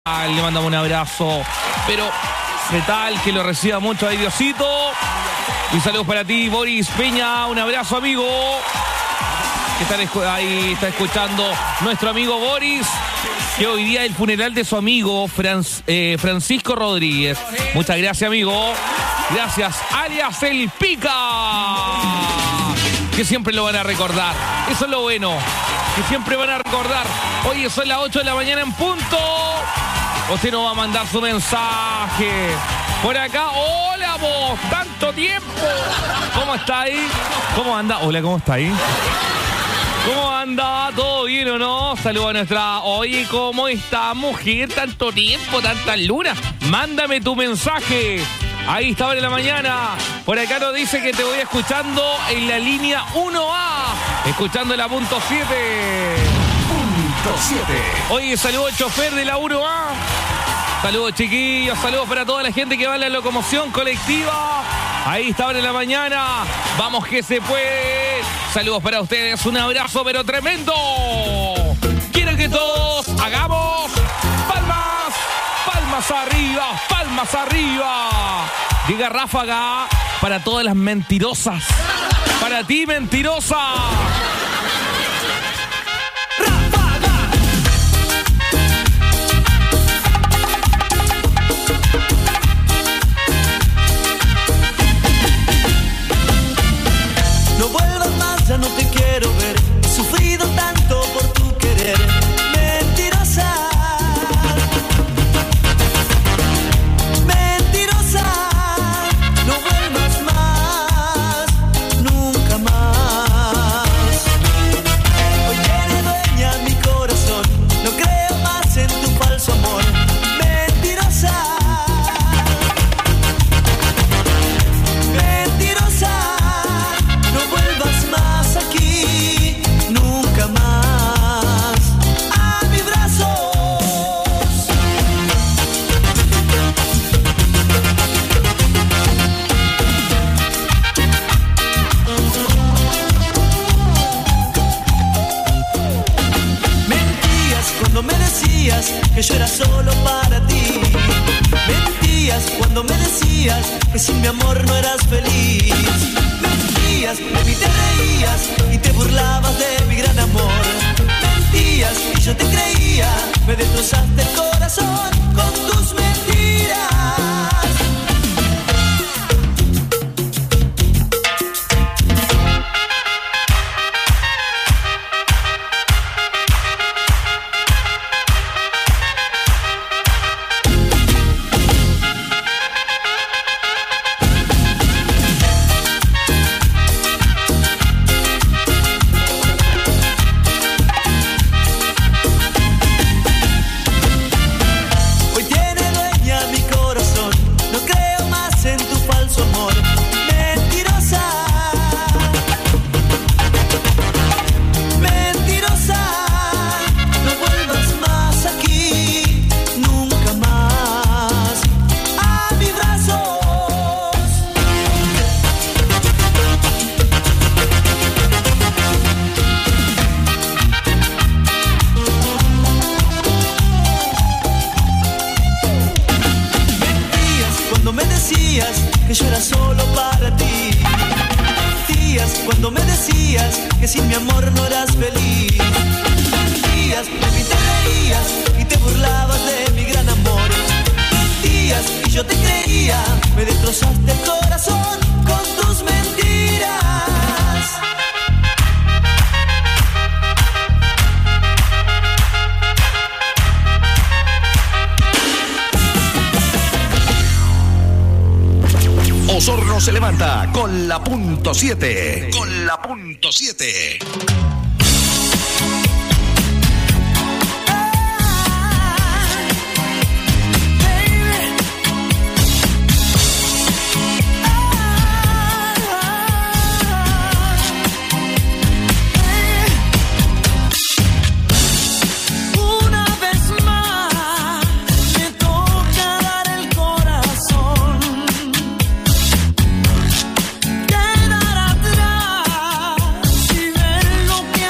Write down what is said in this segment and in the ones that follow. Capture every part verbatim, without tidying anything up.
Le mandamos un abrazo, pero ¿qué tal? Que lo reciba mucho ahí, Diosito. Y saludos para ti, Boris Peña. Un abrazo, amigo. Que están ahí, está escuchando nuestro amigo Boris, que hoy día es el funeral de su amigo Franz, eh, Francisco Rodríguez. Muchas gracias, amigo. Gracias, alias El Pica, que siempre lo van a recordar. Eso es lo bueno, que siempre van a recordar. Hoy son las ocho de la mañana en punto. Usted nos va a mandar su mensaje por acá. Hola, vos, tanto tiempo. ¿Cómo está ahí? ¿Cómo anda? Hola, ¿cómo está ahí? ¿Cómo anda? ¿Todo bien o no? Saludos a nuestra... Oye, ¿cómo está, mujer? Tanto tiempo, tantas lunas. Mándame tu mensaje. Ahí está, ahora en la mañana. Por acá nos dice que te voy escuchando en la línea uno A. Escuchando la punto siete. Oye, saludos al chofer de la uno A. Saludos, chiquillos, saludos para toda la gente que va en la locomoción colectiva. Ahí está ahora en la mañana. Vamos que se puede. Saludos para ustedes, un abrazo pero tremendo. Quiero que todos hagamos palmas, palmas arriba, palmas arriba. Llega Ráfaga para todas las mentirosas. Para ti, mentirosa. No vuelvas más, ya no te quiero ver. He sufrido tanto por tu querer, mentirosa. Mentirosa, no vuelvas más, nunca más. Hoy tiene dueña mi corazón, no creo más en tu falso amor. Mentirosa. Mentirosa. No vuelvas más aquí, nunca más a mis brazos. Mentías cuando me decías que yo era solo para ti. Mentías cuando me decías que sin mi amor no eras feliz. Mentías, de mí te reías y te burlabas de mi gran amor. Mentías y yo te creía, me destrozaste el corazón con tus mentiras. Que yo era solo para ti. Mentías cuando me decías que sin mi amor no eras feliz. Mentías, de mí te reías y te burlabas de mi gran amor. Mentías y yo te creía, me destrozaste el corazón con tus mentiras. Osorno se levanta con la punto siete. Con la punto siete. Quedar atrás y ver lo que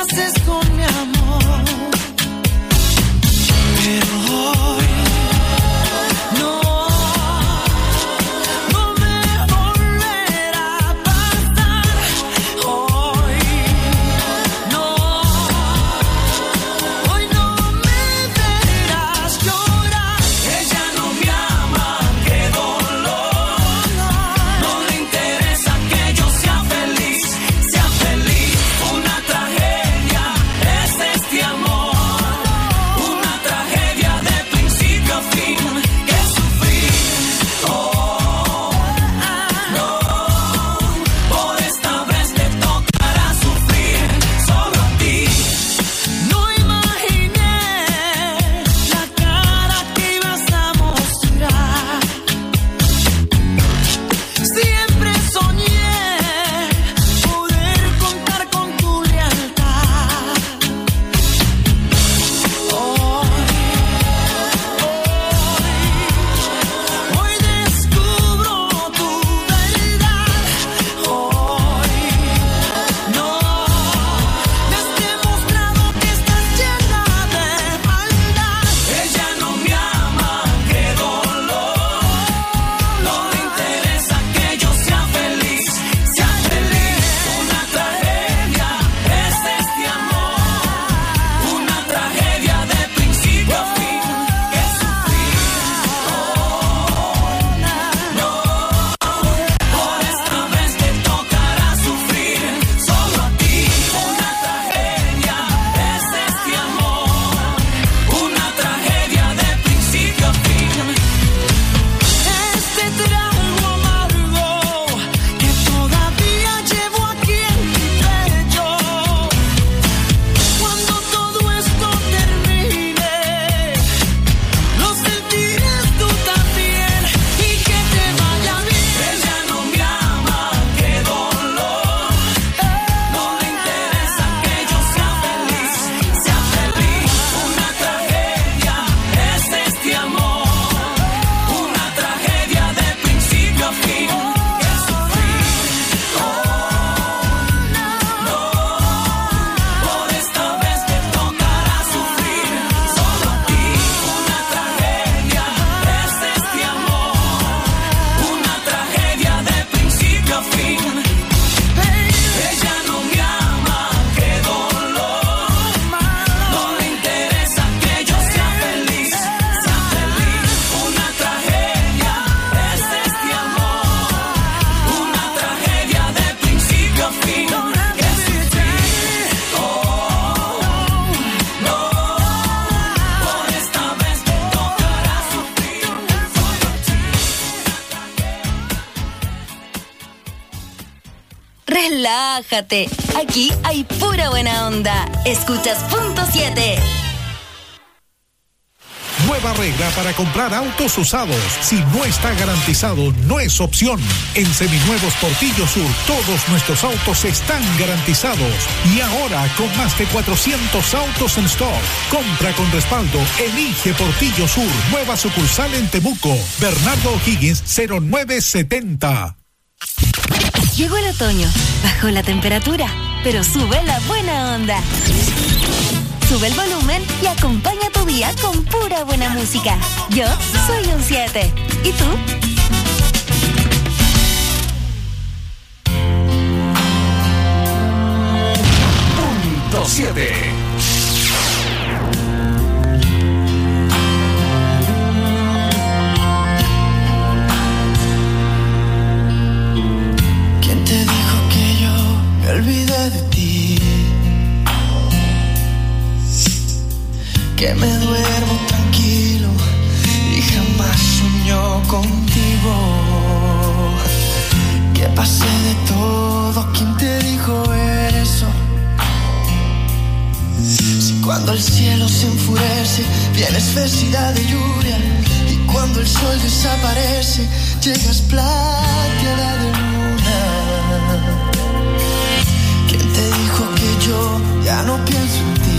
Relájate, aquí hay pura buena onda. Escuchas Punto siete. Nueva regla para comprar autos usados. Si no está garantizado, no es opción. En Seminuevos Portillo Sur, todos nuestros autos están garantizados. Y ahora, con más de cuatrocientos autos en stock. Compra con respaldo. Elige Portillo Sur. Nueva sucursal en Temuco. Bernardo O'Higgins, cero nueve setenta. Llegó el otoño. Bajó la temperatura, pero sube la buena onda. Sube el volumen y acompaña tu día con pura buena música. Yo soy un siete. ¿Y tú? Punto siete. ¿Quién te dijo que yo me olvidé de ti? Que me duermo tranquilo y jamás sueño contigo. Que pasé de todo, ¿quién te dijo eso? Si cuando el cielo se enfurece, vienes felicidad de lluvia. Y cuando el sol desaparece, llegas plateada de luna. ¿Quién te dijo que yo ya no pienso en ti?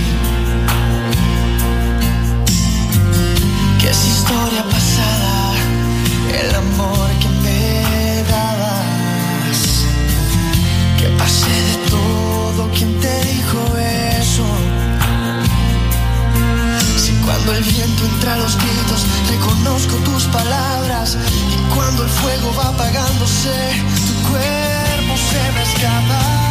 Que es historia pasada el amor que me dabas. Que pasé de todo, ¿quién te dijo eso? Si cuando el viento entra a los gritos reconozco tus palabras. Y cuando el fuego va apagándose tu cuerpo se me escapa.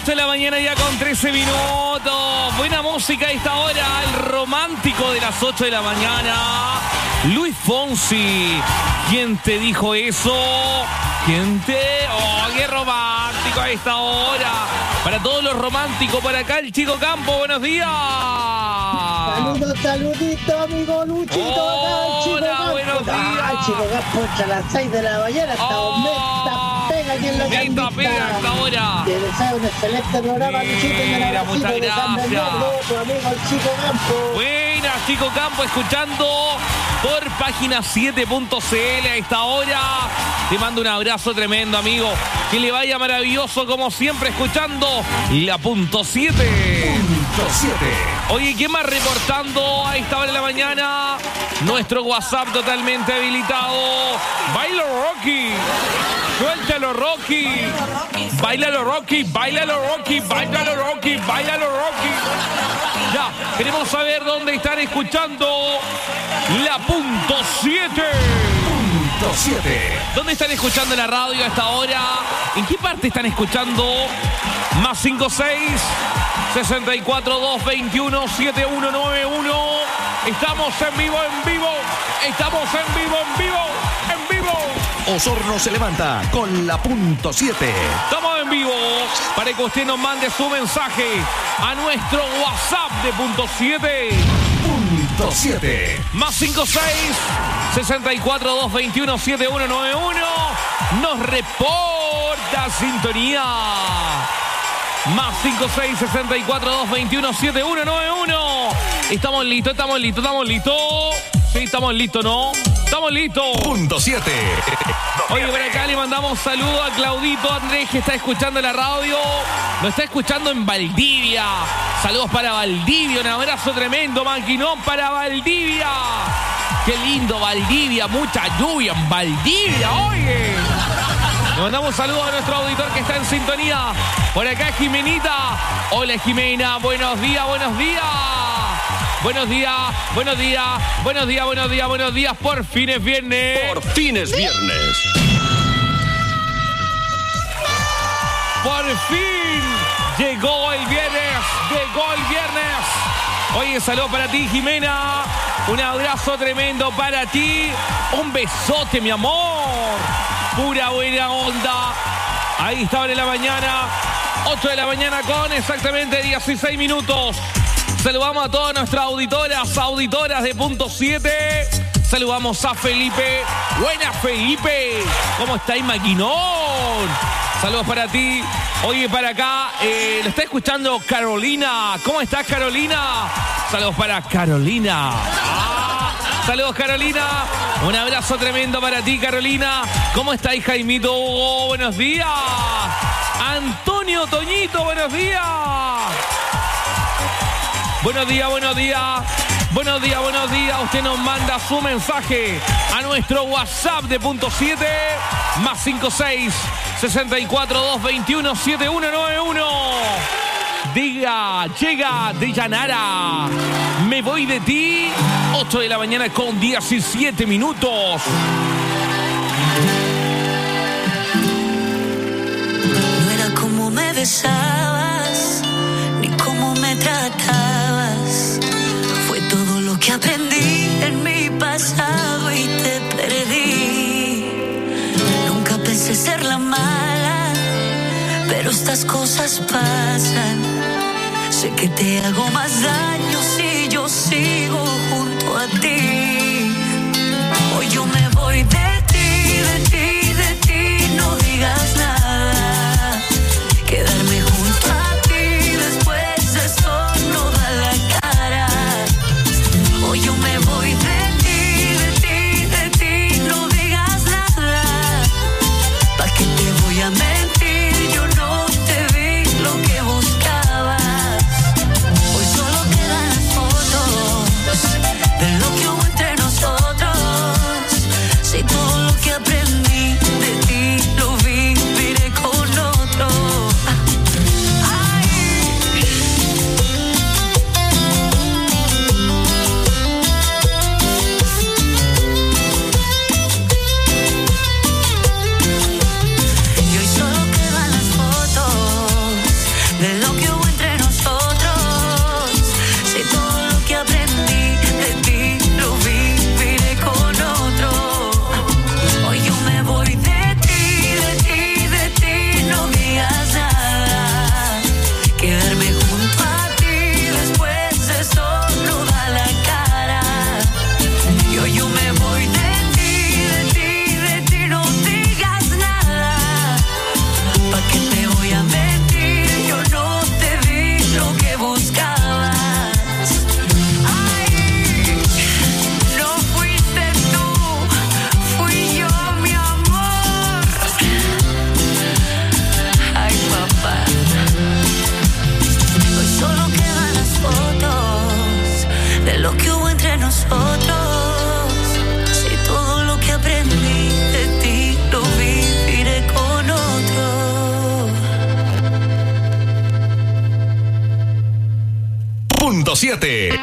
ocho de la mañana ya con trece minutos. Buena música a esta hora. El romántico de las ocho de la mañana. Luis Fonsi. ¿Quién te dijo eso? ¿Quién te...? ¡Oh, qué romántico a esta hora! Para todos los románticos, por acá el Chico Campo. Buenos días. Saludos, saluditos, amigo Luchito. Hola, buenos días. Ah, Chico Campo entre las seis de la mañana hasta Oh. donde pega aquí en la Meta cambita. pega hasta ahora. Que desea un excelente programa, Luchito. Y un Mira, abracito muchas de San gracias. Bernardo, tu amigo el Chico Campo. Buenas, Chico Campo, escuchando por página siete punto c l a esta hora. Te mando un abrazo tremendo, amigo. Que le vaya maravilloso, como siempre, escuchando la punto siete. Punto siete. Oye, ¿quién más reportando a esta hora de la mañana? Nuestro WhatsApp totalmente habilitado. Baila Rocky. Suéltalo, Rocky. Bailalo, Rocky. Bailalo, Rocky. Bailalo, Rocky. Bailalo, Rocky. Ya, queremos saber dónde están escuchando la punto siete. Punto siete. ¿Dónde están escuchando la radio a esta hora? ¿En qué parte están escuchando? Más cinco seis, sesenta y cuatro, dos, veintiuno, setenta y uno noventa y uno. Estamos en vivo, en vivo. Estamos en vivo, en vivo, en vivo. Osorno se levanta con la punto siete. Estamos en vivo para que usted nos mande su mensaje a nuestro WhatsApp de punto siete. Punto siete. Más cinco seis, sesenta y cuatro, dos, veintiuno, setenta y uno noventa y uno. Nos reporta sintonía. Más cinco seis, sesenta y cuatro, dos, veintiuno, setenta y uno noventa y uno. Estamos listos, estamos listos, estamos listos. Sí, estamos listos, ¿no? Estamos listos. Punto siete. Oye, por acá le mandamos saludos a Claudito Andrés, que está escuchando la radio. Lo está escuchando en Valdivia. Saludos para Valdivia. Un abrazo tremendo, maquinón, para Valdivia. Qué lindo Valdivia. Mucha lluvia en Valdivia, oye. Le mandamos saludos a nuestro auditor que está en sintonía. Por acá Jimenita. Hola, Jimena. Buenos días, buenos días. Buenos días, buenos días, buenos días, buenos días, buenos días. Por fin es viernes. Por fin es viernes. Por fin llegó el viernes. Llegó el viernes. Oye, saludos para ti, Jimena. Un abrazo tremendo para ti. Un besote, mi amor. Pura buena onda. Ahí estaba en la mañana. ocho de la mañana con exactamente dieciséis minutos. Saludamos a todas nuestras auditoras, auditoras de punto siete. Saludamos a Felipe. Buenas, Felipe. ¿Cómo estáis, maquinón? Saludos para ti. Oye, para acá, eh, lo está escuchando Carolina. ¿Cómo estás, Carolina? Saludos para Carolina. Ah, saludos, Carolina. Un abrazo tremendo para ti, Carolina. ¿Cómo estáis, Jaimito Hugo? Buenos días. Antonio Toñito, buenos días. Buenos días, buenos días. Buenos días, buenos días. Usted nos manda su mensaje a nuestro WhatsApp de punto siete. Más cinco seis, sesenta y cuatro, dos, veintiuno, setenta y uno noventa y uno. Diga, llega de Llanara. Me voy de ti. ocho de la mañana con diecisiete minutos. No era como me besabas, ni cómo me tratabas. Fue todo lo que aprendí en mi pasado y te perdí. Nunca pensé ser la mala, pero estas cosas pasan. Sé que te hago más daño si yo sigo junto a ti. Hoy yo me voy de ti, de ti, de ti. No digas nada. Quedarme junto a ti después de eso no da la cara. Hoy yo me voy de ti, de ti, de ti. No digas nada. ¿Pa' qué te voy a mentir? Yo no te vi lo que buscabas. Hoy solo quedan las fotos de lo que hubo entre nosotros. Si todo lo que aprendí de ti lo viviré con otro. de lo que hubo entre nosotros. Si todo lo que aprendí de ti lo viviré con otro. Punto siete.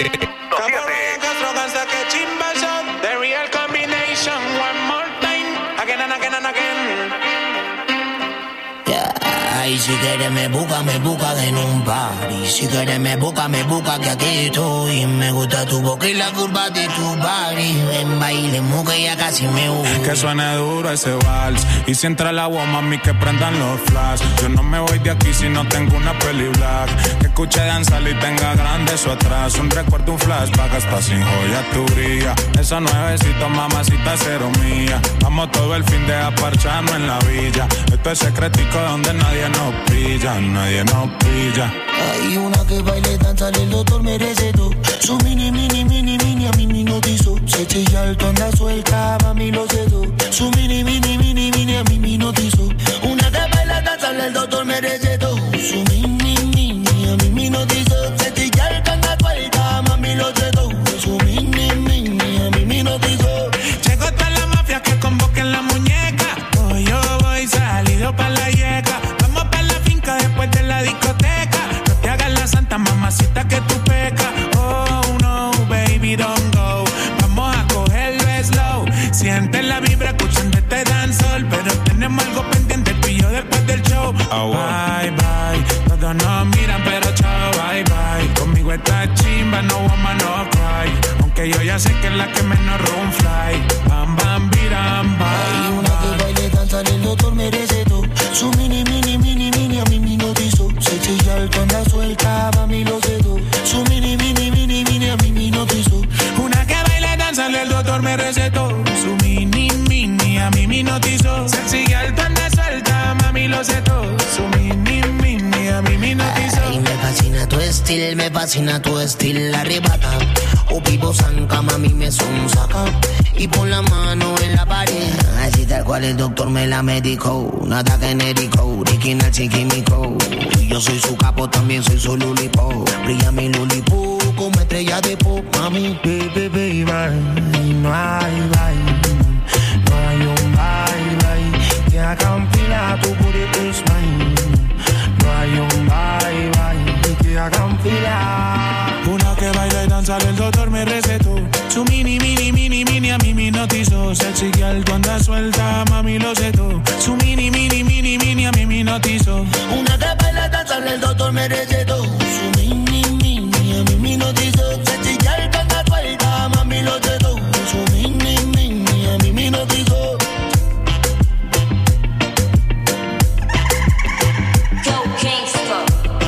Y si quieres me busca, me busca en un party. Si quieres me busca, me busca que aquí estoy. Me gusta tu boca y la curva de tu body. Ven, baile, muca y ya casi me voy. Que suene duro ese vals. Y si entra el agua, mami, que prendan los flash. Yo no me voy de aquí si no tengo una peli black. Que escuche danzar y tenga grande eso atrás. Un recuerdo, un flashback, hasta sin joya tu brilla. Esa nuevecita, mamacita, cero mía. Vamos todo el fin de aparcharnos en la villa. Esto es secretico donde nadie nos pilla, nadie nos pilla. Hay una que baile, danza, el doctor me recetó. Su mini, mini, mini, mini, a mí me notizó. Se chilla alto, anda suelta, mami lo cedo. Su mini, mini, mini, mini, a mí me notizó. Una que baila, danza, el doctor me recetó. Su mini, mini, a mí me notizó. Se chilla alto, anda suelta, mami lo cedo. Su mini, mini, a mí me notizó. Llegó toda la mafia que convoquen la muñeca. Hoy yo voy salido pa' la yeca. Vamos pa' la finca después de la discoteca. No te hagas la santa mamacita que tú pecas. Oh no, baby, don't go. Vamos a cogerlo slow. Siente la vibra escuchando este dancehall. Pero tenemos algo pendiente tú y yo después del show. Oh, wow. Bye, bye. Todos nos miran pero chao, bye, bye. Conmigo esta chimba, no woman, no cry. Aunque yo ya sé que es la que menos room fly. Bam, bam, biram, bam. Hay una que baile, danza, el doctor me recetó. Su mini, mini, mini, mini, a mí me notizó. Se chilla alto, anda suelta, mami lo cedo. Su mini, mini, mini, mini, a mí me notizó. Una que baila, danza, el doctor me recetó. Su mini, mini, a mí me notizó. Se chilla alto, anda suelta, mami lo cedo. Su mini, mini, a mí me notizó. Ay, me fascina tu estilo, me fascina tu estilo, arrebata. O vivo zanca, mami me son saca. Y pon la mano en la pared. Así tal cual el doctor me la medicó. Nada genérico, original sin químico. Yo soy su capo, también soy su lulipo. Brilla mi lulipo como estrella de pop. Mami, baby, baby, bye. No hay bye. No hay un bye, bye. Que hagan fila, tu booty is mine. No hay un bye, bye. Que hagan fila. Una que baila y danza, el doctor me recetó. Su mini, mini, mini, mini, a mí me notizó. Sexy girl, tú andas suelta, mami lo cedo. Su mini, mini, mini, mini, a mí me notizó. Una que baila, danza, el doctor me recetó. Su mini, mini, a mí me notizó. Sexy girl, tú andas suelta, mami lo cedo. Su mini, mini, a mí me notizó. Go Gangsta.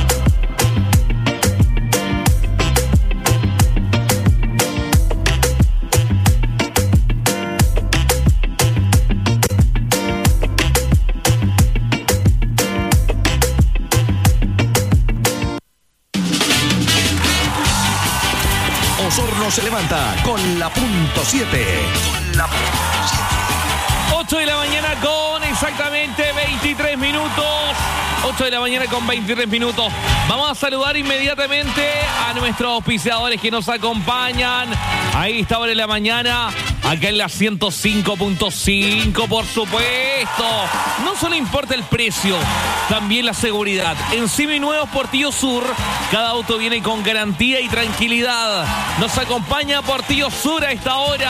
Osorno se levanta con la punto siete. Con la punto siete. ocho de la mañana con exactamente veintitrés minutos. ocho de la mañana con veintitrés minutos. Vamos a saludar inmediatamente a nuestros auspiciadores que nos acompañan. Ahí esta hora de la mañana, acá en la ciento cinco punto cinco, por supuesto. No solo importa el precio, también la seguridad. En Seminuevos Portillo Sur, cada auto viene con garantía y tranquilidad. Nos acompaña Portillo Sur a esta hora.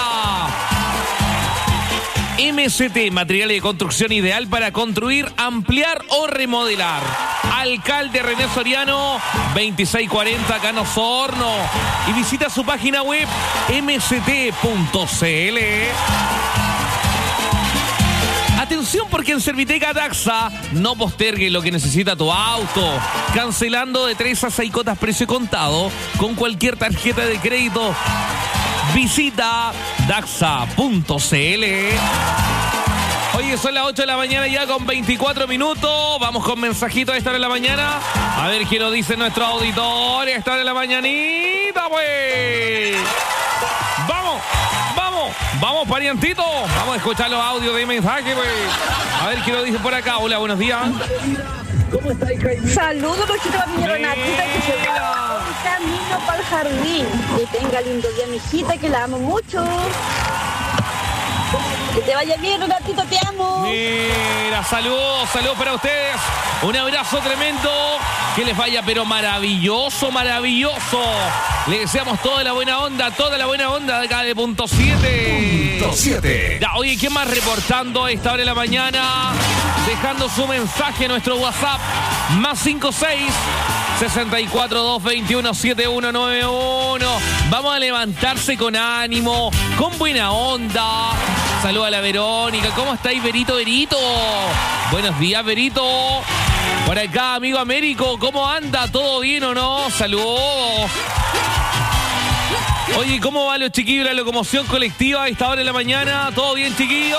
M C T, material de construcción ideal para construir, ampliar o remodelar. Alcalde René Soriano, veintiséis cuarenta, acá en Osorno. Y visita su página web m c t punto c l. Atención, porque en Serviteca Daxa no postergue lo que necesita tu auto. Cancelando de tres a seis cotas precio contado con cualquier tarjeta de crédito. Visita daxa punto c l. Oye, son las ocho de la mañana ya con veinticuatro minutos. Vamos con mensajitos a esta hora de la mañana. A ver qué nos dice nuestro auditorio a esta hora de la mañanita, pues. ¡Vamos! ¡Vamos! ¡Vamos, parientito! Vamos a escuchar los audios de mensaje, pues. A ver qué nos dice por acá. Hola, buenos días. ¿Cómo estáis, Jaime? Saludos, Luchito Papillero Natita, que se va un camino para el jardín. Que tenga lindo día, mijita, que la amo mucho. Que te vaya bien, Renatito, te amo. Mira, saludos, saludos para ustedes. Un abrazo tremendo. Que les vaya, pero maravilloso, maravilloso. Le deseamos toda la buena onda, toda la buena onda de acá de Punto siete. Punto siete. Ya, oye, ¿quién más reportando a esta hora de la mañana? Dejando su mensaje en nuestro WhatsApp. Más cinco seis, sesenta y cuatro, doscientos veintiuno, setenta y uno noventa y uno. Vamos a levantarse con ánimo, con buena onda. Saludos a la Verónica. ¿Cómo estáis, Verito, Verito? Buenos días, Verito. Por acá, amigo Américo, ¿cómo anda? ¿Todo bien o no? Saludos. Oye, ¿cómo va los chiquillos de la locomoción colectiva a esta hora de la mañana? ¿Todo bien, chiquillos?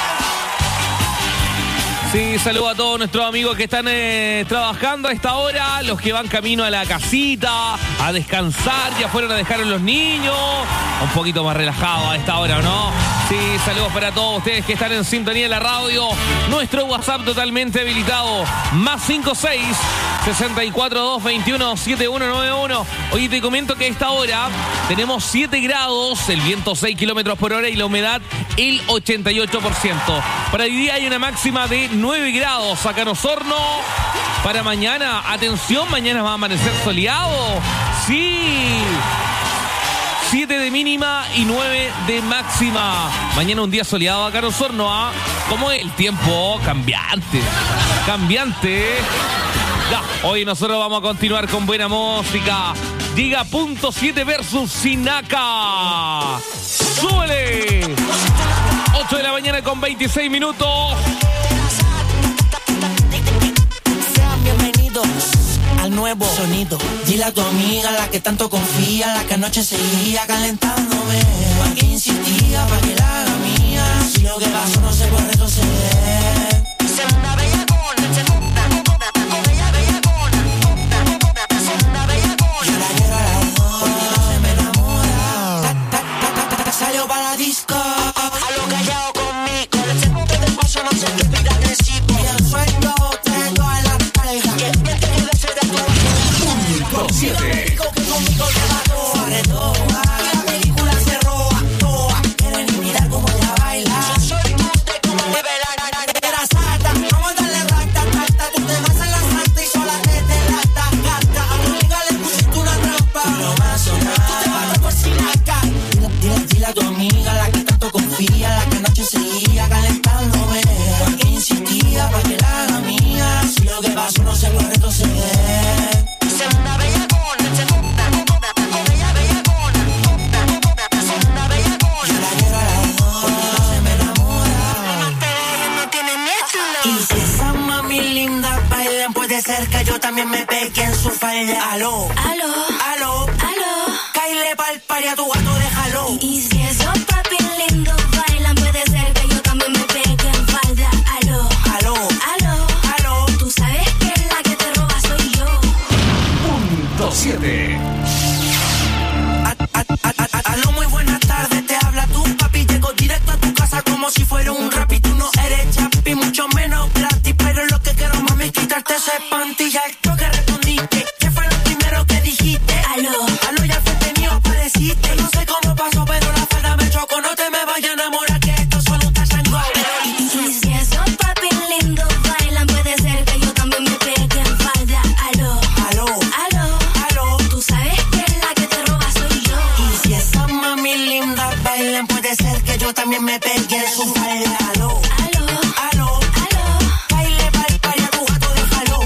Sí, saludo a todos nuestros amigos que están eh, trabajando a esta hora, los que van camino a la casita, a descansar, ya fueron a dejar a los niños, un poquito más relajados a esta hora, ¿o no? Sí, saludos para todos ustedes que están en sintonía de la radio, nuestro WhatsApp totalmente habilitado, más cinco seis, sesenta y cuatro, doscientos veintiuno, setenta y uno noventa y uno. Oye, te comento que a esta hora tenemos siete grados, el viento seis kilómetros por hora y la humedad el ochenta y ocho por ciento. Para hoy día hay una máxima de nueve grados acá en Osorno. Para mañana, atención, mañana va a amanecer soleado. Sí. siete de mínima y nueve de máxima. Mañana un día soleado acá en Osorno, ¿ah? Como el tiempo cambiante. Cambiante. Ya, hoy nosotros vamos a continuar con buena música. Llega Punto siete versus Sinaca. ¡Súbele! ocho de la mañana con veintiséis minutos. Sean bienvenidos al nuevo sonido. Dile a tu amiga, la que tanto confía, la que anoche seguía calentándome. Pa' que insistía, pa' que la haga mía. Si lo que pasó no se puede retroceder. Segunda bellacona, segunda, bella bellacona, segunda bellacona. Yo la quiero a las dos, porque no se me enamora. Ta, ta, ta, ta, ta, salió para la disco. A lo callado conmigo, el segundo del paso no se te pida agresivo. Y el sueño tengo a la pareja. Que miente que deseo de tu Punto siete. que conmigo te mató. Sobre todo, la película se roba toda. Quieren mirar cómo ella baila. Yo soy más de cómo mueve la era salta. Vamos a darle rata, rata. Tú te vas a la santa y sola te te lata. Gata, a tu amiga le pusiste una trampa. No va a sonar. Tú te vas a por Sinaca. Dile, dile, dile a tu amiga, la que tanto confía, la que anoche seguía calentándome. Pa' que insistía, pa' que la haga mía. Si lo que pasó no se puede retroceder. Segunda bellacona, segunda, bella bellacona, segunda bellacona. Yo la quiero a las dos, porque no se me enamora. No te dejes, no tiene miedo. Y si esa mami linda bailan, puede ser que yo también me pegue en su falda. Aló, Aló, aló, aló. caile pa'l party a tu gato, déjalo. Y si esos papi lindos bailan, puede ser que yo también me pegue en falda. Aló, Aló, aló. aló. Tú sabes que la que te roba soy yo. Punto siete. A- a- a- a- Aló, muy buenas tardes, te habla tu papi. Llego directo a tu casa como si fuera un rap y tú no eres chapi, mucho menos gratis. Pero lo que quiero, mami, es quitarte ese panty. Ya esto que respondiste, ¿qué fue lo primero que dijiste? Aló, Aló, ya frente mío apareciste. No sé cómo pasó, pero la falda me chocó. No te me vayas a enamorar, que esto es solo un touch and go. y si esos papi lindos bailan, puede ser que yo también me pegue en falda. Aló, Aló, aló. aló. Tú sabes que la que te roba soy yo. Y si esas mami lindas bailan, puede ser que yo también me pegue en su falda. Aló, Aló, aló. aló. Baile pa'l party a tu gato, déjalo.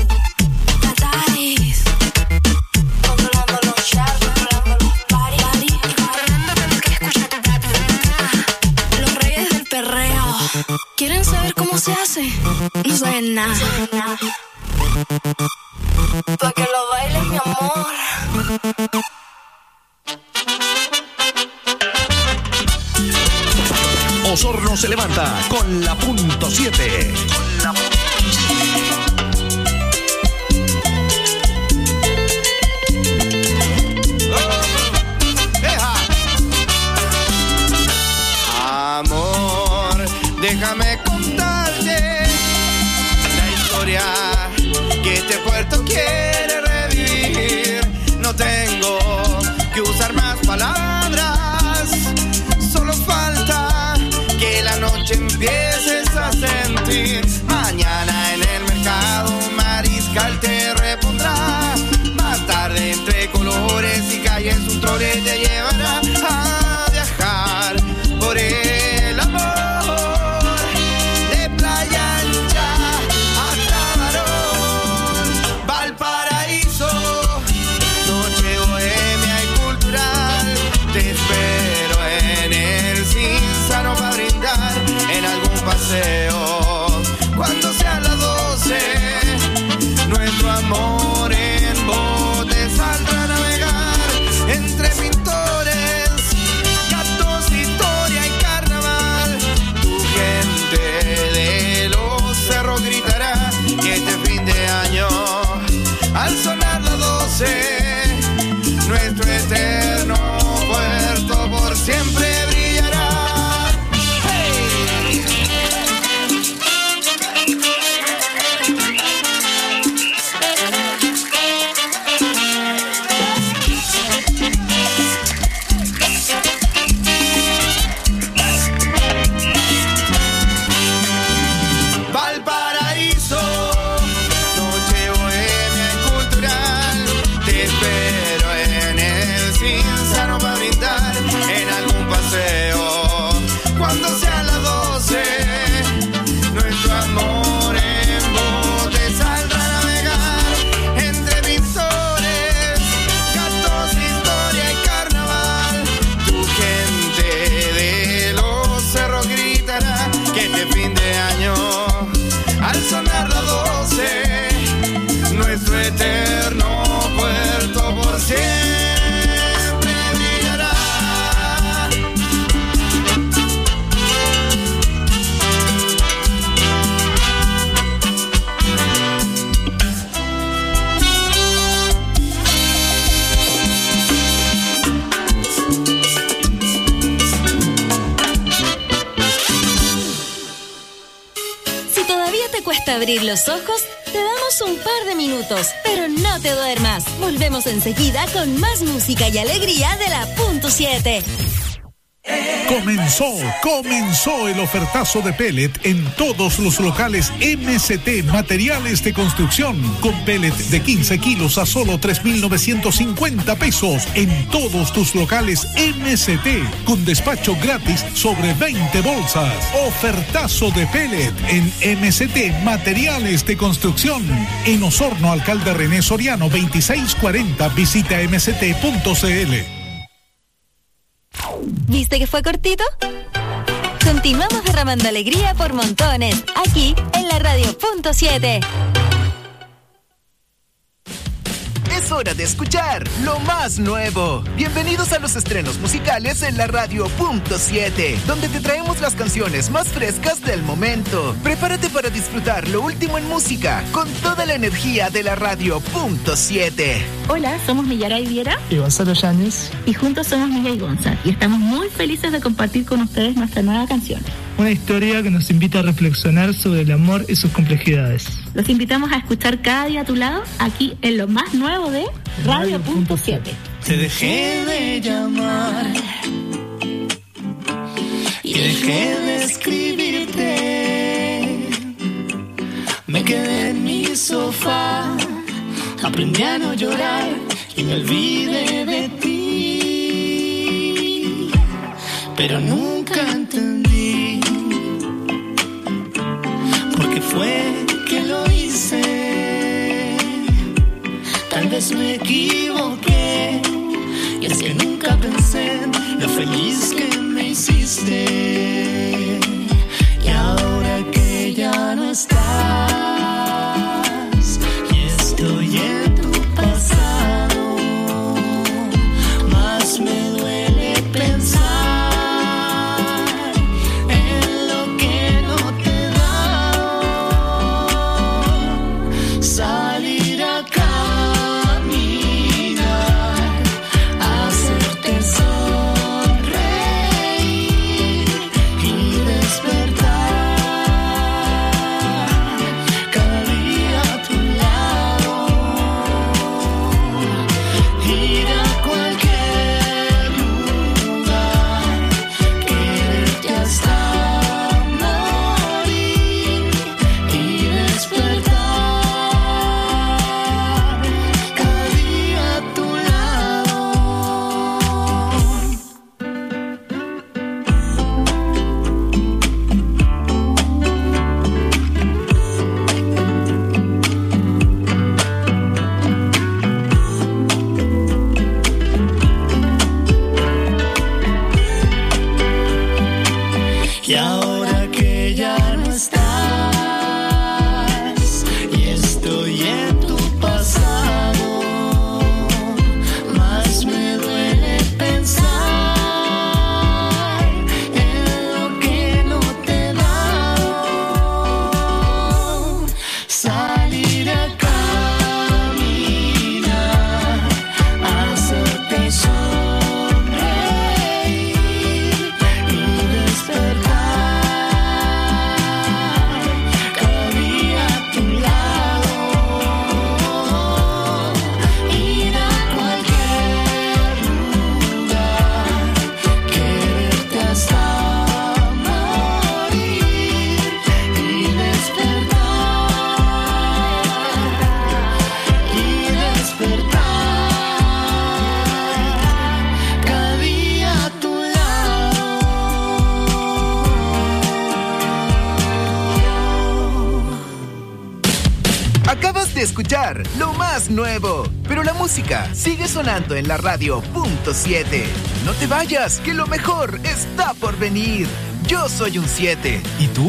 Tatáis. Controlando los charts, controlando los party, party. Controlando lo que escucha tu papi. Los reyes del perreo. ¿Quieren saber cómo se hace? No saben nada. Pa' que lo bailes, mi amor. Osorno se levanta con la Punto siete. Con la Punto Amor, déjame contarte la historia que quiere revivir. No tengo que usar más palabras, solo falta que la noche empieces a sentir. Mañana en el mercado Mariscal te repondrá. Más tarde entre colores y calles un trole te llevará a viajar por el amor. De Playa Ancha hasta Barón, Valparaíso, noche bohemia y cultural. Te espero en el Cinzano para brindar en algún paseo. Cuando sean las doce, nuestro amor en bote saldrá a navegar entre pintores, gatos, historia y carnaval. Tu gente de los cerros gritará que este fin de año, al sonar las doce, nuestro eterno puerto por siempre brillará. Valparaíso, noche bohemia y cultural. Te espero en el Cinzano para brindar en algún paseo. Cuando sean las doce, nuestro amor en bote saldrá a navegar entre pintores, gatos, historia y carnaval. Tu gente de los cerros gritará que este fin de año, al sonar las doce, nuestro eterno puerto por siempre brillará. Si todavía te cuesta abrir los ojos, te damos un par de minutos, pero no te duermas. Volvemos enseguida con más música y alegría de la punto siete. Comenzó, comenzó el ofertazo de pellet en todos los locales M C T Materiales de Construcción, con pellet de quince kilos a solo tres mil novecientos cincuenta pesos en todos tus locales M C T, con despacho gratis sobre veinte bolsas. Ofertazo de pellet en M C T Materiales de Construcción, en Osorno, Alcalde René Soriano veintiséis cuarenta. Visita m c t punto c l. ¿Viste que fue cortito? Continuamos derramando alegría por montones, aquí en la radio punto siete. Es hora de escuchar lo más nuevo. Bienvenidos a los estrenos musicales en la radio punto siete, donde te traemos las canciones más frescas del momento. Prepárate para disfrutar lo último en música con toda la energía de la radio punto siete. Hola, somos Millaray Viera y Gonzalo Yáñez, y juntos somos Milla y Gonza, y estamos muy felices de compartir con ustedes nuestra nueva canción. Una historia que nos invita a reflexionar sobre el amor y sus complejidades. Los invitamos a escuchar cada día a tu lado, aquí en lo más nuevo de radio punto siete. Te dejé de llamar y dejé de escribirte. Me quedé en mi sofá, aprendí a no llorar y me olvidé de ti. Pero nunca entendí por qué fue que lo hice. Tal vez me equivoqué, y es que nunca pensé en lo feliz que me hiciste. Y ahora que ya no estás y estoy en tu pasado, más me duele pensar en lo que no te he dado. Salir a caminar, hacerte sonreír, escuchar lo más nuevo, pero la música sigue sonando en la radio punto siete. No te vayas, que lo mejor está por venir. Yo soy un siete. ¿Y tú?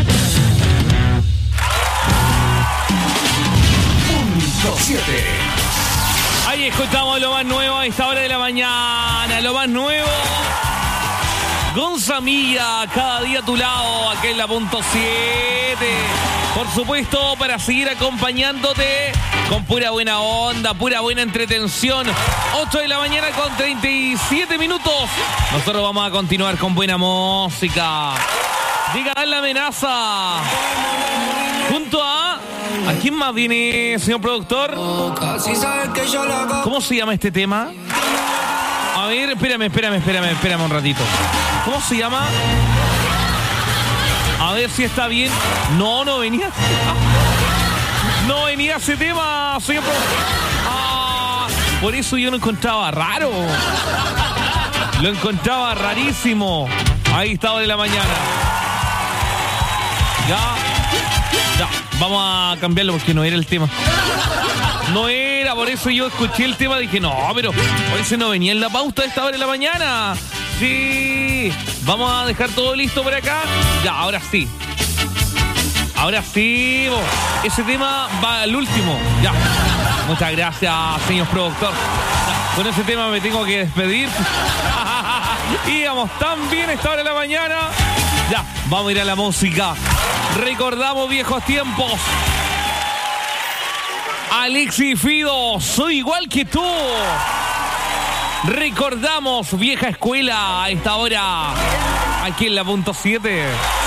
Punto siete. Ahí escuchamos lo más nuevo a esta hora de la mañana. Lo más nuevo. Gonza Milla, cada día a tu lado, aquí en la punto siete. Por supuesto, para seguir acompañándote con pura buena onda, pura buena entretención. ocho de la mañana con treinta y siete minutos. Nosotros vamos a continuar con buena música. Llega la amenaza. Junto a... ¿A quién más viene, señor productor? ¿Cómo se llama este tema? A ver, espérame, espérame, espérame, espérame un ratito. ¿Cómo se llama? A ver si está bien. No, no venía. No venía ese tema, señor productor. Ah, por eso yo lo encontraba raro. Lo encontraba rarísimo. Ahí está de la mañana. Ya. Ya. Vamos a cambiarlo porque no era el tema. No era, por eso yo escuché el tema y dije, no, pero por eso no venía en la pauta de esta hora de la mañana. Sí. Vamos a dejar todo listo por acá. Ya, ahora sí. Ahora sí. Ese tema va al último. Ya. Muchas gracias, señor productor. Ya, con ese tema me tengo que despedir. Íbamos tan bien esta hora de la mañana. Ya, vamos a ir a la música. Recordamos viejos tiempos. Alexis Fido, soy igual que tú. Recordamos vieja escuela a esta hora. Aquí en la punto siete.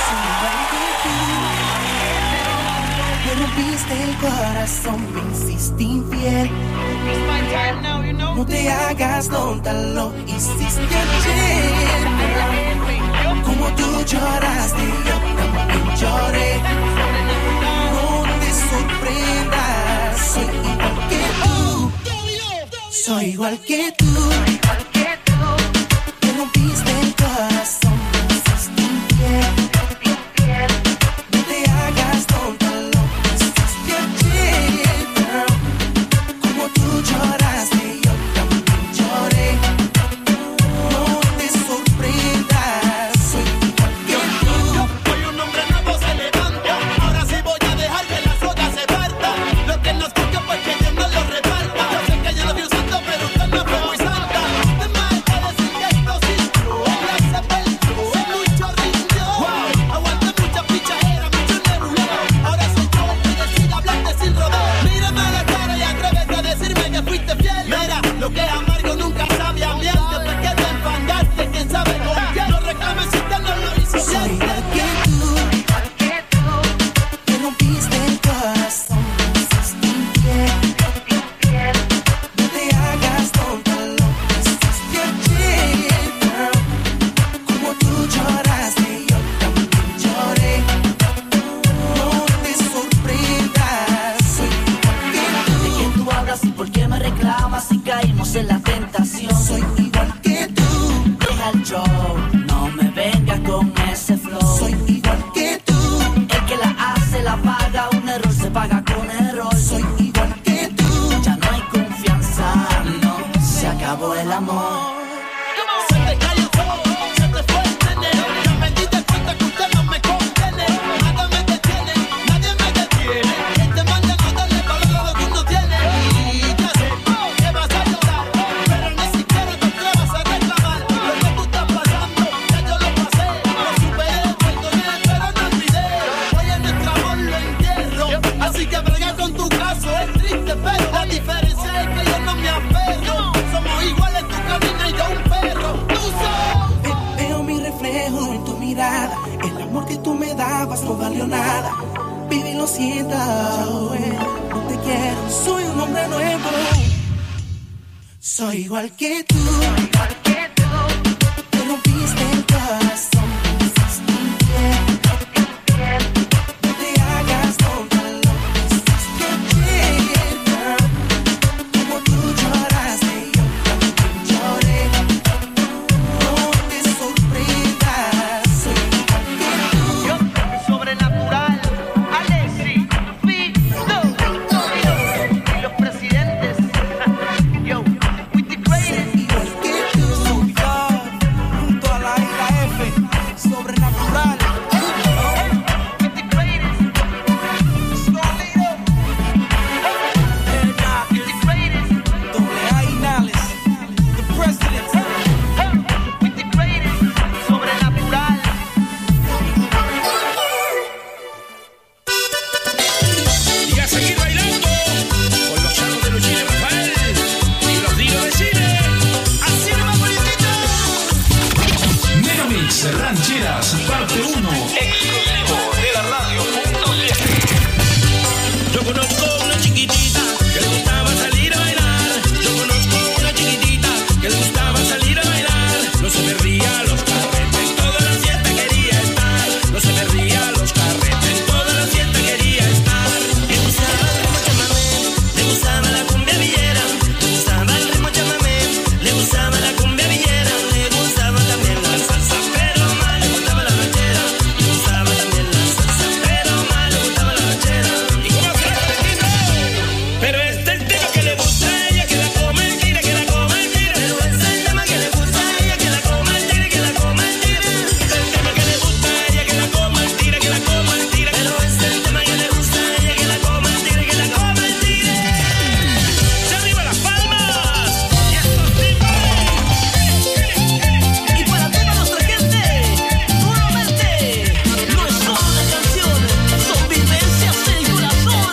Me rompiste el corazón, me hiciste infiel. No te hagas tonta, lo hiciste ayer. Como tú lloraste, yo también lloré. No te sorprendas, soy igual que tú. Soy igual que tú. Me rompiste el corazón, me hiciste infiel. No te hagas tonta, lo hiciste ayer. Como tú lloraste, yo también lloré. No te sorprendas, soy igual que tú. Hoy un hombre nuevo se levanta. Ahora sí voy a dejar que la soga se parta. Lo que nos toca pues que Dios nos lo reparta. Yo sé que yo lo vi usando, pero usted no fue muy santa. De más que decir que esto sí. Ella se perdió, se mucho rindió. Aguanté mucha pichadera, mucho nebuleo. Ahora soy yo el que decide hablarte sin rodeo. Mírame a la cara y atrévete a decirme que fuiste fiel. Mira, lo que es amargo nunca sabe a miel. Después que te enfangaste, quién sabe con quién. No reclames si usted no lo hizo bien. Soy igual que tú. Me rompiste el corazón, me hiciste infiel. No te hagas tonta, lo hiciste ayer. Como tú lloraste, yo también lloré. No te sorprendas, soy igual que tú. ¿De quién tú hablas y por qué me reclamas si caímos en la tentación? Soy igual que tú. Deja el show, no me vengas con ese flow. Soy igual que tú. El que la hace la paga, un error se paga con error. Soy igual que tú. Ya no hay confianza, no, se acabó el amor. Se te cayó todo, se te fue el nene. Ya me di de cuenta que usted no me conviene. Nada me detiene, nadie me detiene. Quien te manda a no darle valor a lo que uno tiene. Y ya sé que vas a llorar, pero ni siquiera te atrevas a reclamar. Lo que tú estás pasando, ya yo lo pasé. Lo superé, perdoné, pero no olvidé. Hoy en nuestro amor lo entierro. Así que brega con tu caso, es triste, pero la diferencia es que yo no me aferro. Somos iguales, tú caminas y yo un perro. Tú sos. Ve- Veo mi reflejo en tu mirada. El amor que tú me dabas no valió nada. Viví, lo siento, ya no puedo, no te quiero. Soy un hombre nuevo. Soy igual que tú. Me rompiste el corazón, me hiciste infiel. No te hagas tonta, lo hiciste ayer. Como tú lloraste, yo también lloré. No te sorprendas, soy igual que tú. Yo, sobrenatural, Alexis, Fido. Megamix Rancheras, parte uno. Exclusivo de la radio punto siete. Yo conozco una chiquitita que le gustaba salir a bailar. Yo conozco una chiquitita que le gustaba salir a bailar. No se perdía los carretes, toda la fiesta quería estar. No se perdía los carretes, toda la fiesta quería estar. Le gustaba el ritmo chamamé, le gustaba la cumbia villera. Le gustaba el ritmo chamamé, le gustaba la cumbia villera. Le gustaba también la salsa, pero más le gustaba la ranchera. Le gustaba también la salsa, pero más le gustaba la ranchera. Pero este es el tema que le gusta a ella, que la coma el tire, que la coma el tire. Pero este es el tema que le gusta a ella, que la coma el tire, que la coma el tire. Este es el tema que le gusta a ella, que la coma el tire, que la coma el tire. Pero este es el tema que le gusta a ella, que la coma el tire, que la coma el tire. ¡Se arriba las palmas! ¡Y estos timbales! Y para toda nuestra gente, nuevamente, no es solo una canción, son vivencias del corazón.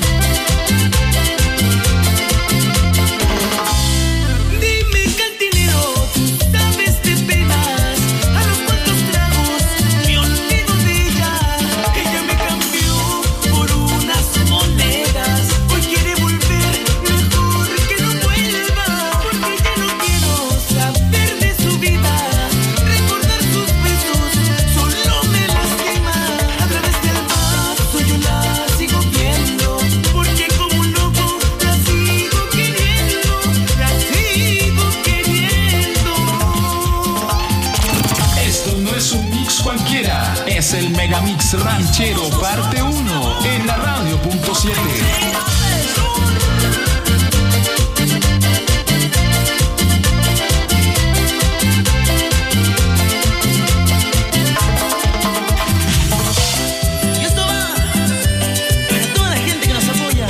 Dime cantinero, tú sabes de penas, a los cuantos tragos me olvido de ella. Ella me cambió por unas monedas, hoy quiere volver, mejor que no vuelva, porque ya no quiero saber de su vida. Recordar sus besos solo me lastima. A través del vaso yo la sigo viendo, porque como un loco la sigo queriendo, la sigo queriendo. Esto no es un mix cualquiera, es el Megamix Ranchero parte uno en la radio punto siete. Y esto va para toda la gente que nos apoya.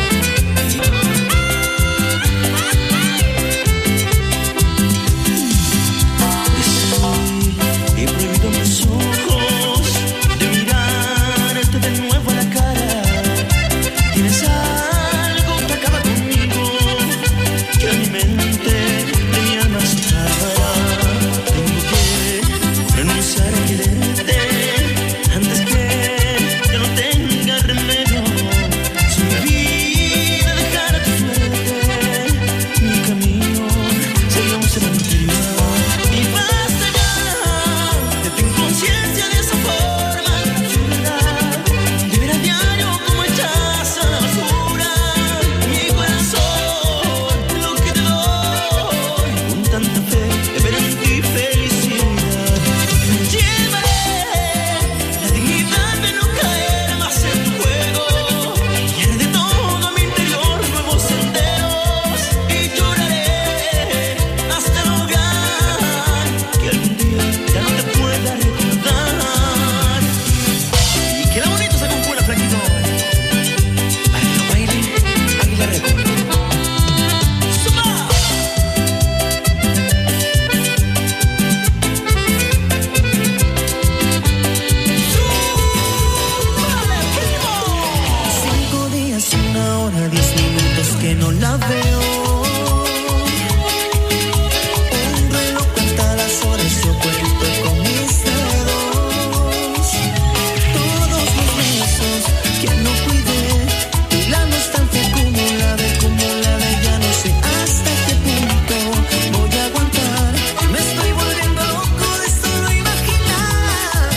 He prohibido mis ojos de mirarte de nuevo a la cara. Tienes algo que acaba conmigo, que a mi mente de mi alma sacará. Tengo que renunciar a quererte antes que ya no tenga remedio. Si mi vida dejara tu suerte, mi camino sería un cementerio. Y basta ya de tu inconsciencia de esa forma absurda, de ver a diario como echas a la basura mi corazón, lo que te doy con tanta fe, de ver en ti felicidad. Llévame la dignidad de no caer más en tu juego, y haré de todo mi interior nuevos senderos, y lloraré hasta lograr que algún día ya no te pueda recordar. Y queda bonito esa conjura, flaquito, para que lo baile Águila Record. ¡Suma! Cinco días, una hora, diez minutos que no la veo. Un reloj cuenta las horas, yo cuento con mis dedos. Todos los besos que no cuidé, y la nostalgia acumulada, acumulada, ya no sé hasta qué punto voy a aguantar. Me estoy volviendo loco de solo imaginar.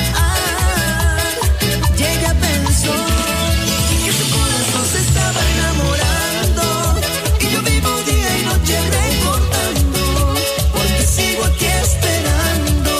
Y ella pensó que su corazón se estaba enamorando, y yo vivo día y noche recordando, porque sigo aquí esperando.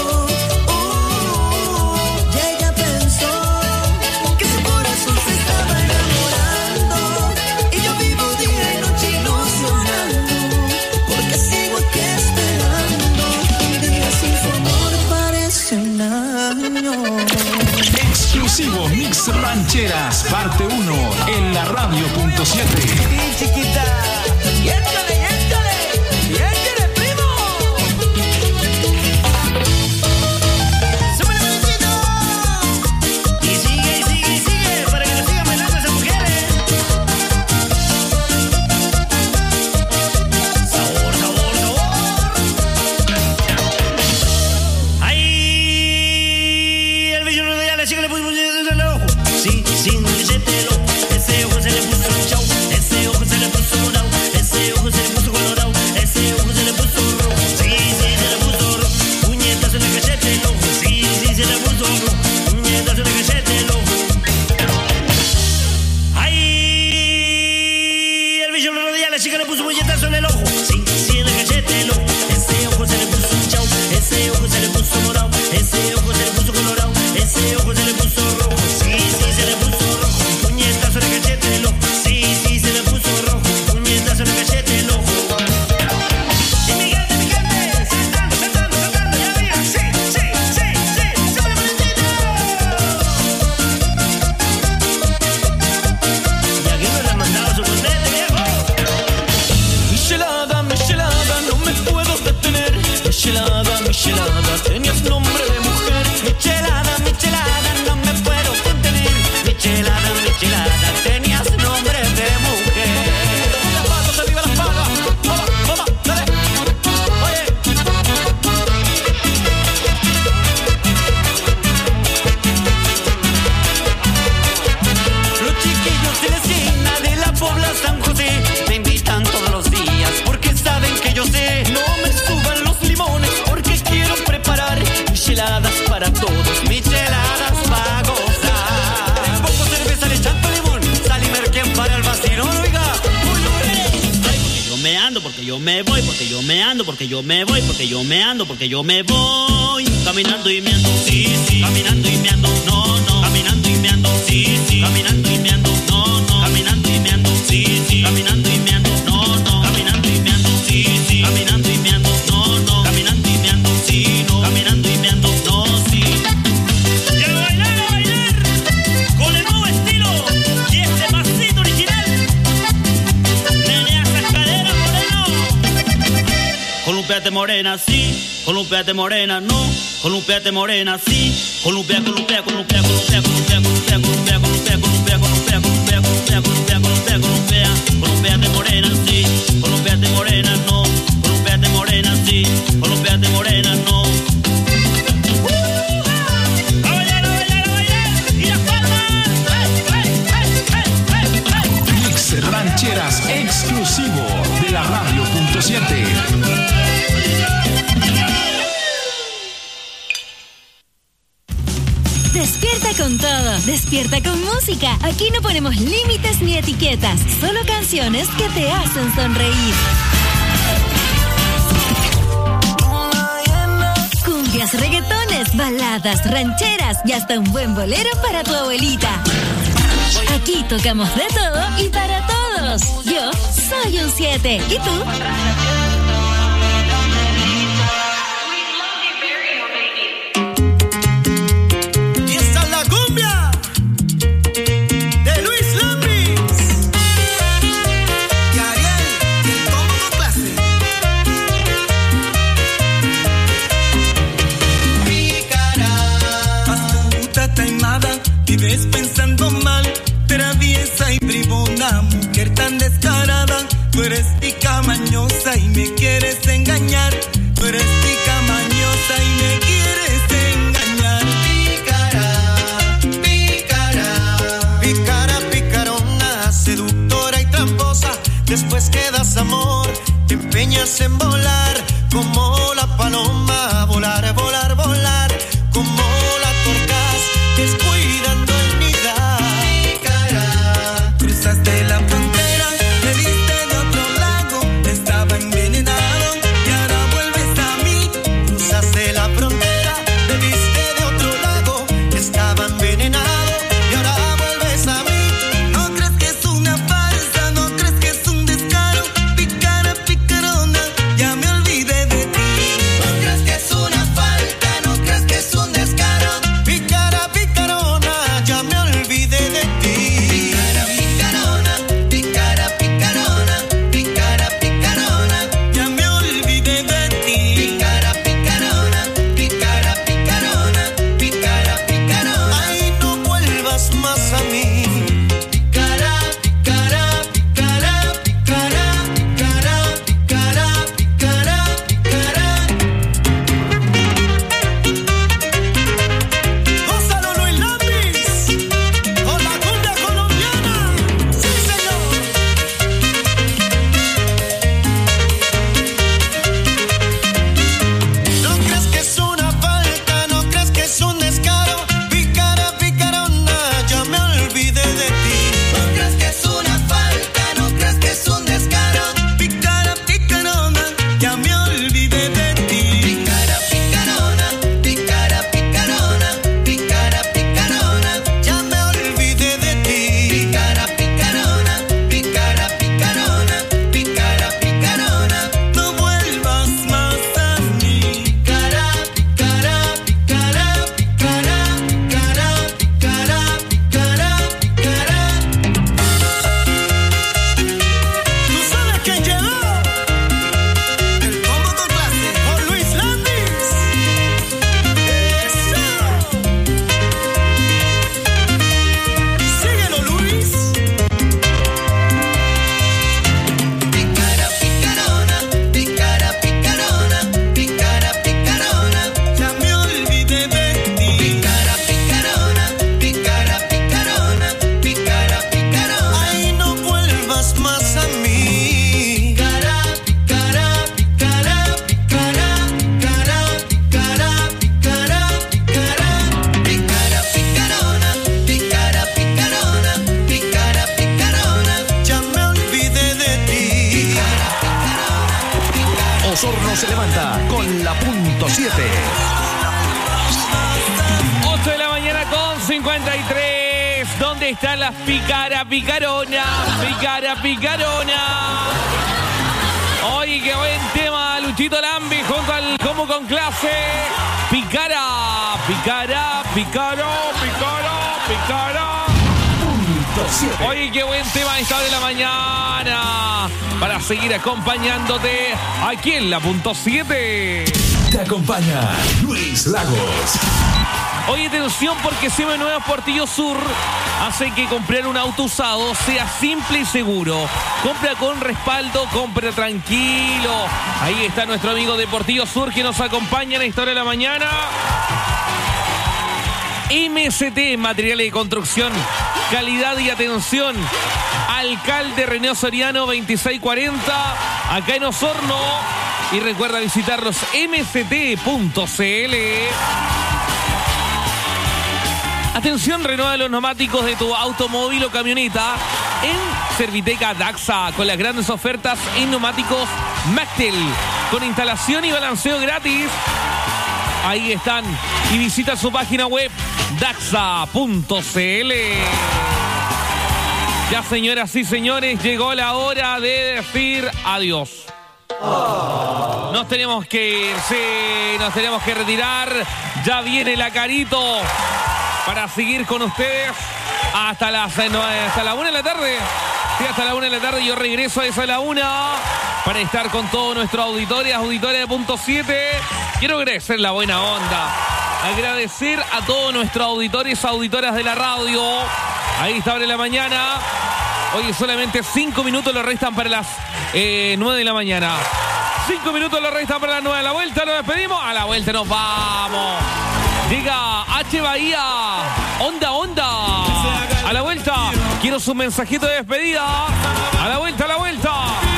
Oh, y ella pensó que su corazón se estaba enamorando, y yo vivo día y noche ilusionando, porque sigo aquí esperando. Un día sin su amor parece un año. Exclusivo Mix Rancheras parte uno en la radio punto siete. Chiquita, y échale, y échale, y échale, primo. ¡Súbele, manecito! Y sigue, y sigue, y sigue, para que lo sigan bailando esas mujeres. Sabor, sabor, sabor. ¡Ay! le puso morado, ese ojo se le puso colorado, ese ojo se le puso rojo, sí, sí, se le puso rojo, puñetazo en el cachete del ojo, sí, sí, se le puso rojo, puñetazo en el cachete del ojo. Y mi gente, mi gente, saltando, saltando, saltando, ya mira, sí, sí, sí, sí, súbele bonitito. Y aquí no le han mandado su contete, viejo. Michelada, michelada, no me puedo detener. Michelada, michelada, tenías nombre de mujer. Michelada, michelada, no me puedo contener. Michelada, michelada, tenías nombre de mujer. Las patas, arriba las patas. Vamos, vamos, dale. Oye. Los chiquillos de la esquina de la Pobla San José me invitan todos los días porque saben que yo sé. No me suban los limones porque quiero preparar micheladas para todos. Micheladas para gozar. Un poco de cerveza le echando limón. Sal y merquen para el vacilón, oiga. Yo me ando porque yo me voy, porque yo me ando, porque yo me voy, porque yo me ando, porque yo me voy. Caminando y me ando, sí, sí. Caminando y me ando, no, no. Caminando y me ando, sí, sí. Caminando y me ando, no, no. Caminando y me ando, sí, sí. Caminando y me ando, no, no. Caminando y me ando, sí, sí. Caminando y me ando, no, no. Caminando y me ando, sí, no. Caminando y me ando, no, sí. Y a bailar, a bailar, con el nuevo estilo y este pasito original. Menea esas caderas, moreno. Columpiate morena, sí. Columpiate morena, no. Columpiate morena, sí. Columpia, columpia, columpia, columpia, columpia, columpia, columpia, columpia, columpia, columpia, columpia, columpia, columpia, columpia, columpia. Columpiate morena, sí. Columpiate morena, no. Columpiate morena, sí. Columpiate morena, no. A bailar, a bailar, a bailar. Y las palmas. Mix Rancheras exclusivo de la radio punto siete. Despierta con todo, despierta con música. Aquí no ponemos límites ni etiquetas, solo canciones que te hacen sonreír. Cumbias, reggaetones, baladas, rancheras y hasta un buen bolero para tu abuelita. Aquí tocamos de todo y para todos. Yo soy un siete. ¿Y tú? Vives pensando mal, traviesa y bribona, mujer tan descarada. Tú eres tica mañosa y me quieres engañar. Tú eres tica mañosa y me quieres engañar. Pícara, pícara, pícara, picarona, seductora y tramposa. Después que das amor, te empeñas en volar como la paloma, volar, volar, volar como la torcaz, descuidando el nidar. Pícara, cruzaste la frontera, me diste de otro lago, estaba envenenado y ahora vuelves a mí. Cruzaste la frontera, me diste de otro lago, estaba envenenado y ahora vuelves a mí. No crees que es una farsa, no crees que es un descaro. Pícara, picarona, ya me olvidé de ti. siete. ocho de la mañana con cincuenta y tres. ¿Dónde están las picara picarona? Picara picarona. Oye, qué buen tema, Luchito Lambi junto al Como con Clase. Picara, picara, picaro, picaro, picara. Oye, qué buen tema a esta hora de la mañana para seguir acompañándote aquí en la punto siete. Te acompaña Luis Lagos. Oye, atención, porque Seminuevos Portillo Sur hace que comprar un auto usado sea simple y seguro. Compra con respaldo, compra tranquilo. Ahí está nuestro amigo de Portillo Sur que nos acompaña en esta hora de la mañana. M C T, materiales de construcción, calidad y atención. Alcalde René Soriano veintiséis cuarenta, acá en Osorno. Y recuerda visitarlos m c t punto c l. Atención, renueva los neumáticos de tu automóvil o camioneta en Serviteca Daxa con las grandes ofertas en neumáticos Mactel con instalación y balanceo gratis. Ahí están. Y visita su página web daxa punto c l. Ya, señoras y señores, llegó la hora de decir adiós. Oh. Nos tenemos que ir, sí, nos tenemos que retirar. Ya viene la Carito para seguir con ustedes hasta las hasta la una de la tarde. Sí, hasta la una de la tarde. Yo regreso a esa de la una para estar con todos nuestros auditores, auditores de punto siete. Quiero agradecer la buena onda. Agradecer a todos nuestros auditores, auditoras de la radio. Ahí está, abre la mañana. Hoy solamente cinco minutos lo restan para las eh, nueve de la mañana. Cinco minutos lo restan para las nueve. A la vuelta nos despedimos. A la vuelta nos vamos. Llega H Bahía. Onda, onda. A la vuelta. Quiero su mensajito de despedida. A la vuelta, a la vuelta.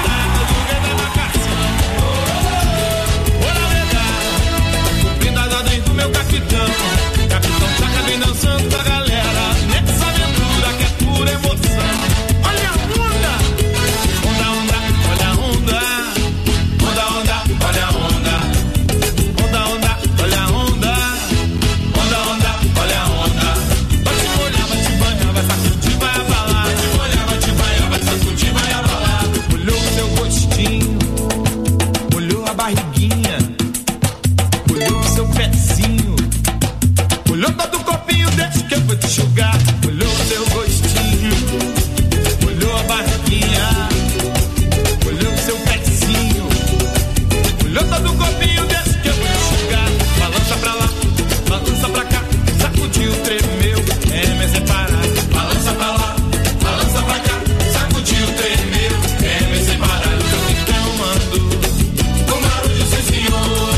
Meu capitão, capitão tá caminhando pra galera nessa aventura que é pura emoção. Olha a onda, onda, onda, olha a onda, onda, onda, olha a onda, onda, onda, olha a onda, onda, onda, olha a onda. Vai te molhar, vai te banhar, vai sacudir, vai abalar. Vai te molhar, vai te banhar, vai sacudir, vai abalar. Molhou o seu gostinho, molhou a barriguinha, molhou o seu pezinho. Olhou todo o copinho, deixa que eu vou te enxugar. Olhou o seu gostinho, olhou a barriguinha, olhou o seu pezinho. Olhou todo o copinho, deixa que eu vou te enxugar. Balança pra lá, balança pra cá, sacudiu, tremeu, é me separar. Balança pra lá, balança pra cá, sacudiu, tremeu, é me separar. O capitão mandou, com barulho, sim senhor.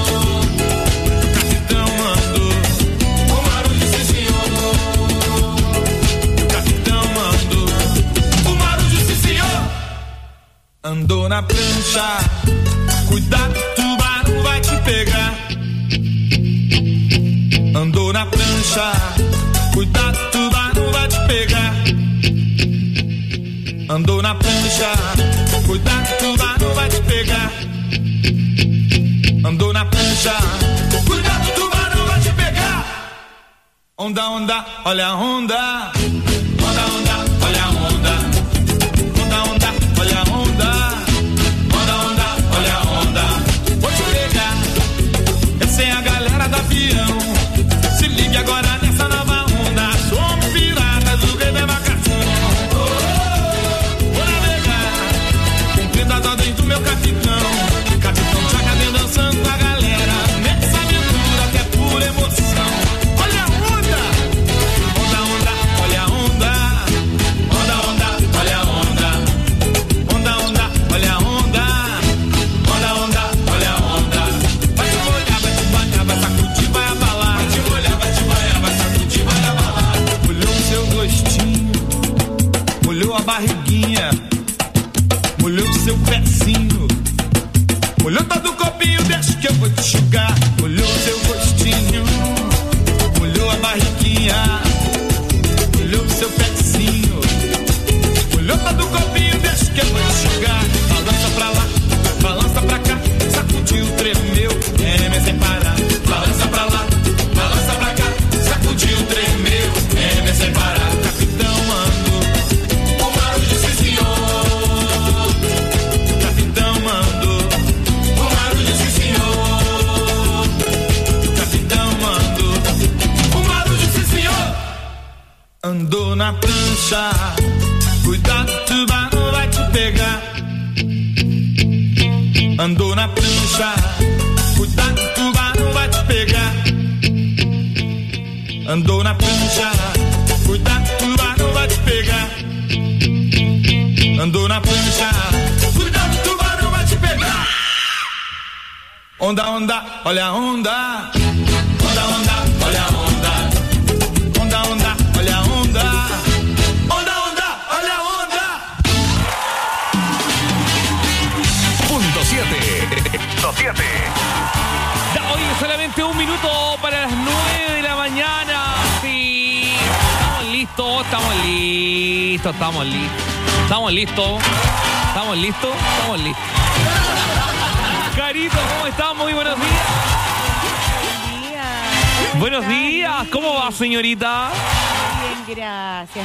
Andou na prancha, cuidado, tubarão vai te pegar. Andou na prancha, cuidado, tubarão vai te pegar. Andou na prancha, cuidado, tubarão vai te pegar. Andou na prancha, cuidado, tubarão vai te pegar. Onda, onda, olha a onda. Onda, onda, olha a onda. Onda, onda, olha a onda. Onda, onda, olha a onda. Vou te pegar. Essa é a galera do avião. Se ligue agora nessa nova onda. Somos piratas do rei da embarcação. Vou navegar, cumprindo as ordens do meu capitão. Capitão Tchaca vem dançando com a galera nessa aventura que é pura emoção. Olha a onda. Onda, onda, olha a onda. Onda, onda, Andou na prancha, cuidado, tubarão vai te pegar. Andou na prancha, cuidado, tubarão vai te pegar. Andou na prancha, cuidado, tubarão vai te pegar. Andou na prancha, cuidado, tubarão vai te pegar. Onda, onda, olha a onda. Onda, onda, olha a onda. Onda, onda, olha a onda. Onda, onda, olha a onda. Punto siete. Punto siete. Ya, hoy solamente un minuto para las nueve de la mañana. Sí. Estamos listos, estamos listos, estamos listos. Estamos listos. Estamos listos, estamos listos. Carito, ¿cómo estás? Muy buenos días. Buenos días. ¿Cómo va, señorita? Bien, gracias.